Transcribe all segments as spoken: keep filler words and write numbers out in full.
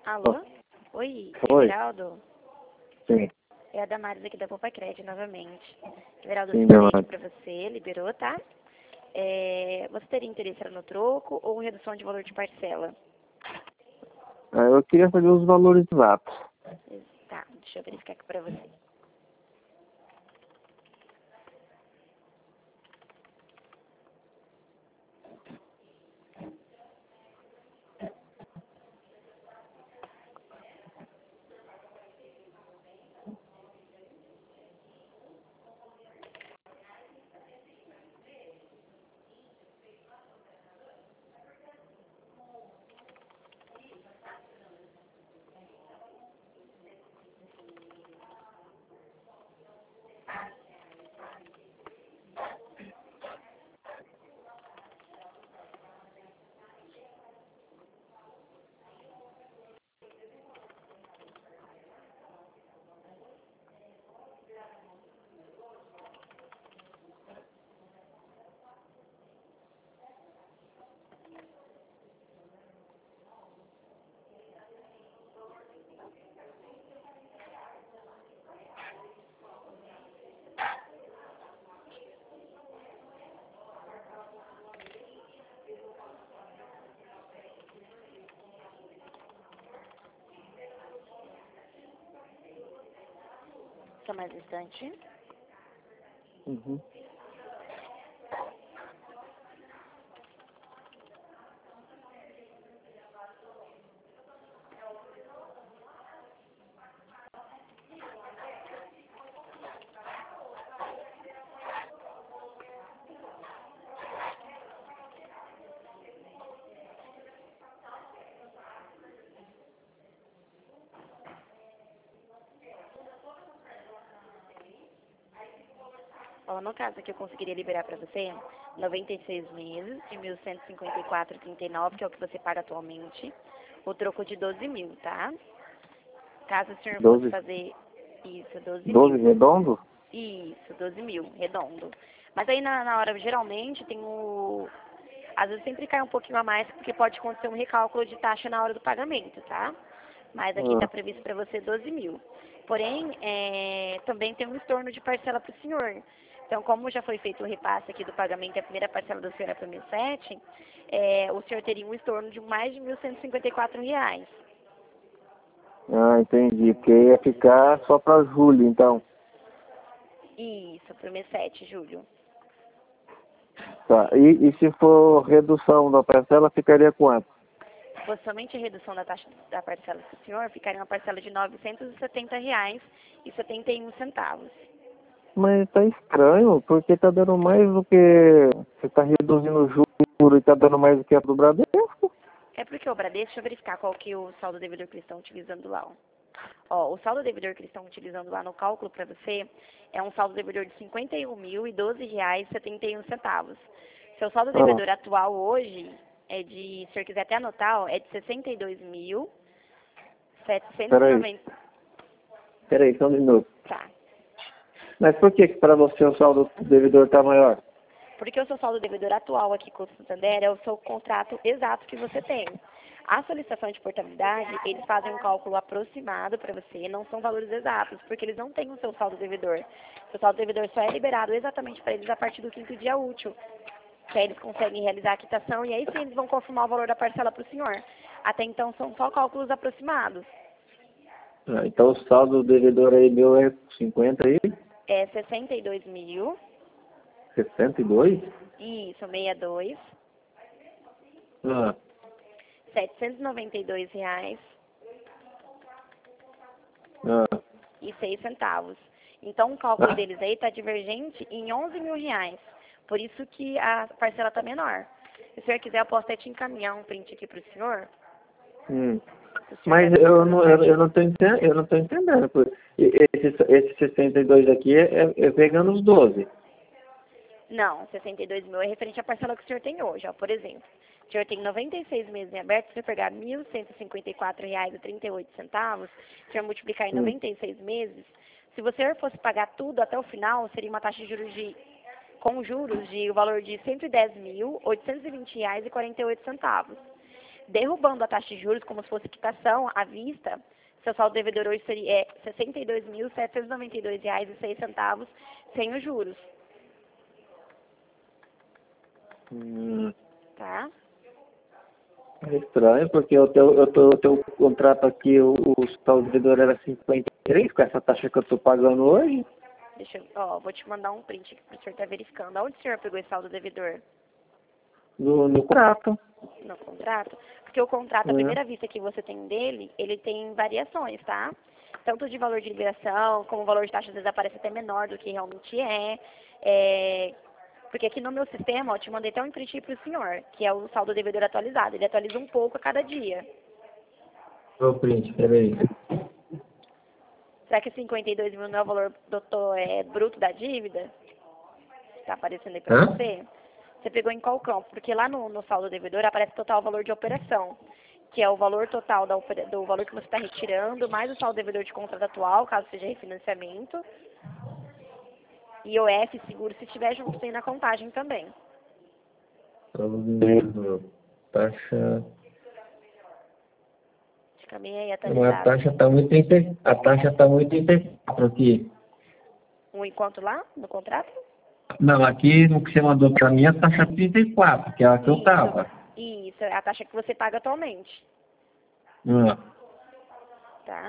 Alô? Oi, Oi, Everaldo? sim, É a Damares aqui da Poupa Crédito novamente. Everaldo, eu sim, sinalizei aqui Damares. pra você, liberou, tá? É, você teria interesse no troco ou redução de valor de parcela? Ah, eu queria saber os valores exatos. Tá, deixa eu verificar aqui pra você. Só mais um instante. Uhum. Ó, no caso aqui eu conseguiria liberar pra você noventa e seis meses de mil cento e cinquenta e quatro vírgula trinta e nove, que é o que você paga atualmente. O troco de doze mil, tá? Caso o senhor fosse doze, fazer isso, doze doze mil. redondo? Isso, doze mil, redondo. Mas aí na, na hora, geralmente, tem o... Às vezes sempre cai um pouquinho a mais, porque pode acontecer um recálculo de taxa na hora do pagamento, tá? Mas aqui está Ah, previsto para você doze mil. Porém, é, também tem um estorno de parcela para o senhor. Então, como já foi feito o repasse aqui do pagamento, a primeira parcela do senhor é para mil e sete, é, o senhor teria um estorno de mais de mil cento e cinquenta e quatro reais. ah, entendi. Porque ia ficar só para julho, então. Isso, para o mês sete, julho. Tá. E, e se for redução da parcela, ficaria quanto? Se fosse somente a redução da taxa da parcela para o senhor, ficaria uma parcela de novecentos e setenta reais e setenta e um centavos. Mas tá estranho, porque tá dando mais do que... Você tá reduzindo o juro e tá dando mais do que a do Bradesco? É porque o Bradesco, deixa eu verificar qual que é o saldo devedor que eles estão utilizando lá. Ó, Ó, o saldo devedor que eles estão utilizando lá no cálculo para você é um saldo devedor de cinquenta e um mil e doze reais e setenta e um centavos. Seu saldo Ah, devedor atual hoje é de, se o senhor quiser até anotar, ó, é de sessenta e dois mil setecentos e peraí, noventa. peraí, só um minuto. Tá. Mas por que que para você o saldo devedor tá maior? Porque o seu saldo devedor atual aqui com o Santander é o seu contrato exato que você tem. A solicitação de portabilidade, eles fazem um cálculo aproximado para você, não são valores exatos, porque eles não têm o seu saldo devedor. Seu saldo devedor só é liberado exatamente para eles a partir do quinto dia útil, que aí eles conseguem realizar a quitação e aí sim eles vão confirmar o valor da parcela para o senhor. Até então são só cálculos aproximados. Ah, então o saldo devedor aí meu é cinquenta e É sessenta e dois mil, sessenta e dois? isso, sessenta e dois, Ah, setecentos e noventa e dois reais ah. e seis centavos. Então, o cálculo deles aí está divergente em onze mil reais. Por isso que a parcela está menor. Se o senhor quiser, eu posso até te encaminhar um print aqui para o senhor. Hum. Se o senhor Mas deve ter eu toda não, eu, eu certinho. não tô entendendo, eu não tô entendendo. pô. E Esse, esse sessenta e dois aqui é, é, é pegando os doze. Não, sessenta e dois mil é referente à parcela que o senhor tem hoje. Ó. Por exemplo, o senhor tem noventa e seis meses em aberto, se você pegar mil cento e cinquenta e quatro reais e trinta e oito centavos, se o senhor multiplicar em Hum. noventa e seis meses, se você fosse pagar tudo até o final, seria uma taxa de juros de com juros de o valor de cento e dez mil oitocentos e vinte reais e quarenta e oito centavos. Derrubando a taxa de juros como se fosse quitação à vista, seu saldo devedor hoje seria é, sessenta e dois mil, setecentos e noventa e dois reais e seis centavos sem os juros. Hum, Tá? é estranho, porque o teu, o teu, o teu contrato aqui, o, o saldo devedor era cinquenta e três, com essa taxa que eu tô pagando hoje. Deixa eu, ó, vou te mandar um print aqui para o senhor estar verificando. Aonde o senhor pegou esse saldo devedor? No, no contrato. No contrato? Porque o contrato, a É. primeira vista que você tem dele, ele tem variações, tá? Tanto de valor de liberação, como o valor de taxa, às vezes aparece até menor do que realmente é. é porque aqui no meu sistema, ó, eu te mandei até um print para o senhor, que é o saldo devedor atualizado. Ele atualiza um pouco a cada dia. Ô, print, peraí. Será que cinquenta e dois mil não é o valor do, é, bruto da dívida? Está aparecendo aí para Hã? você? Você pegou em qual campo? Porque lá no, no saldo devedor aparece total valor de operação, que é o valor total da opera, do valor que você está retirando, mais o saldo devedor de contrato atual, caso seja refinanciamento, I O F, seguro, se tiver junto, tem na contagem também. Saldo devedor. Taxa. Fica bem aí Não, a atualizado. taxa tá muito oitenta, a taxa tá muito oitenta e quatro aqui. Um enquanto lá, no contrato? Não, aqui no que você mandou pra mim, a taxa é trinta e quatro, que é a que eu tava. Isso, isso, é a taxa que você paga atualmente, Ah, tá?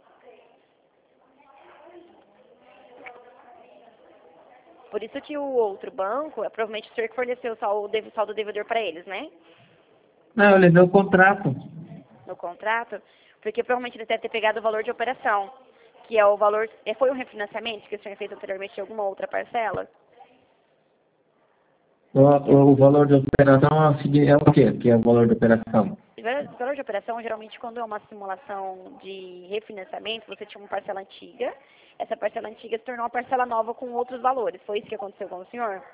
Por isso que o outro banco, é provavelmente o senhor que forneceu o saldo, o saldo devedor para eles, né? não, eu levei o contrato. No contrato, porque provavelmente ele deve ter pegado o valor de operação, que é o valor, é, foi um refinanciamento que o senhor fez anteriormente de alguma outra parcela? O, o valor de operação é o seguinte, é o quê? Que é o valor de operação? O valor o valor de operação, geralmente, quando é uma simulação de refinanciamento, você tinha uma parcela antiga, essa parcela antiga se tornou uma parcela nova com outros valores. Foi isso que aconteceu com o senhor?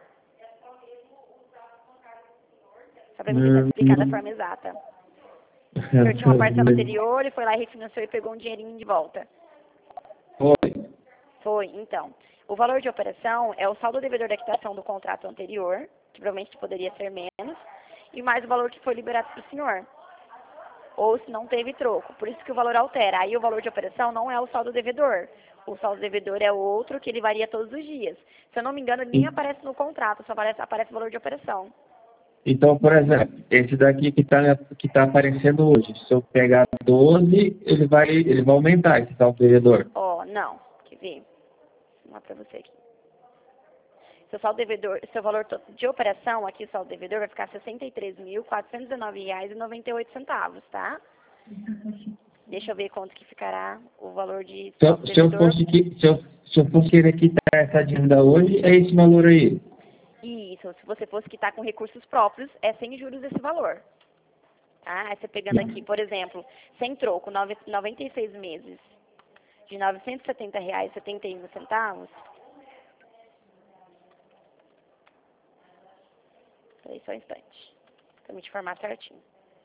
Só para me tentar Hum, explicar da forma exata. O senhor tinha uma parcela anterior e foi lá e refinanciou e pegou um dinheirinho de volta. Foi. Foi, então. O valor de operação é o saldo devedor da quitação do contrato anterior, que provavelmente poderia ser menos, e mais o valor que foi liberado para o senhor. Ou se não teve troco. Por isso que o valor altera. Aí o valor de operação não é o saldo devedor. O saldo devedor é outro que ele varia todos os dias. Se eu não me engano, ele nem aparece no contrato, só aparece, aparece o valor de operação. Então, por exemplo, esse daqui que está que tá aparecendo hoje, se eu pegar doze, ele vai, ele vai aumentar esse saldo devedor. Ó, não. Quer ver? Vou lá para você aqui. Seu saldo devedor, seu valor de operação aqui, o saldo devedor, vai ficar sessenta e três mil, quatrocentos e dezenove reais e noventa e oito centavos, tá? Deixa eu ver quanto que ficará o valor de Se saldo eu, se eu devedor. fosse, qui- se eu, se eu fosse querer quitar essa dívida hoje, é esse valor aí. Isso, se você fosse quitar com recursos próprios, é sem juros esse valor. Tá? Aí você pegando aqui, por exemplo, sem troco, nove- noventa e seis meses, de novecentos e setenta reais e setenta e um centavos. Peraí só um instante, para me te informar certinho.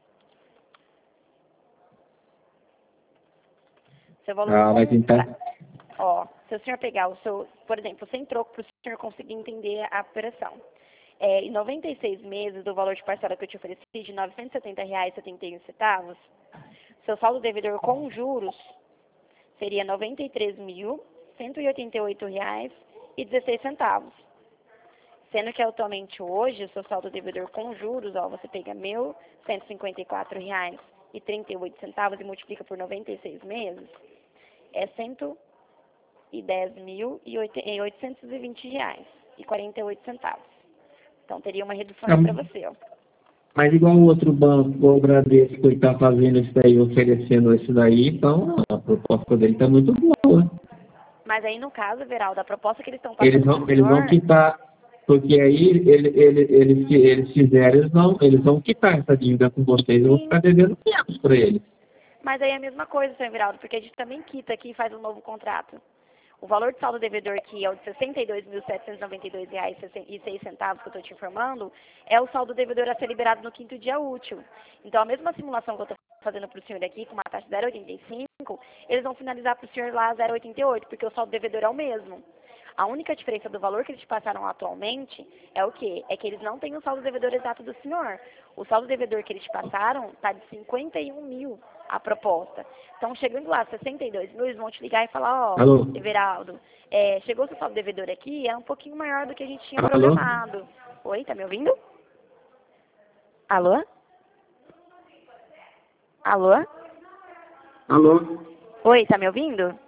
Seu valor Ah, vai tentar. compra... Ó, se o senhor pegar o seu, por exemplo, sem troco, para o senhor conseguir entender a operação. É, em noventa e seis meses do valor de parcela que eu te ofereci, de novecentos e setenta reais e setenta e um centavos, seu saldo devedor com juros seria noventa e três mil, cento e oitenta e oito reais e dezesseis centavos. Sendo que atualmente hoje, o seu saldo devedor com juros, ó, você pega mil cento e cinquenta e quatro reais e trinta e oito centavos e multiplica por noventa e seis meses, é cento e dez mil e oitocentos e vinte reais e quarenta e oito centavos. Então teria uma redução aí para você, ó. Mas igual o outro banco, o Bradesco, está fazendo isso daí, oferecendo isso daí, então a proposta dele está muito boa. Mas aí no caso, Veraldo, a proposta que eles estão Eles passando para vão, o eles vão senhor, quitar, porque aí ele, ele, eles, eles fizeram, eles vão, eles vão quitar essa dívida com vocês, eu vou sim, ficar devendo quinhentos para eles. mas aí é a mesma coisa, senhor Veraldo, porque a gente também quita aqui e faz um novo contrato. O valor de saldo devedor aqui é o de sessenta e dois mil, setecentos e noventa e dois reais e seis centavos que eu estou te informando, é o saldo devedor a ser liberado no quinto dia útil. Então, a mesma simulação que eu estou fazendo para o senhor aqui, com uma taxa de zero vírgula oitenta e cinco, eles vão finalizar para o senhor lá zero vírgula oitenta e oito, porque o saldo devedor é o mesmo. A única diferença do valor que eles te passaram atualmente é o quê? É que eles não têm o saldo devedor exato do senhor. O saldo devedor que eles te passaram está de cinquenta e um mil a proposta. Então, chegando lá, sessenta e dois mil, eles vão te ligar e falar, ó, Alô? Everaldo, é, chegou seu saldo devedor aqui, é um pouquinho maior do que a gente tinha Alô? programado. Oi, tá me ouvindo? Alô? Alô? Alô? Oi, tá me ouvindo?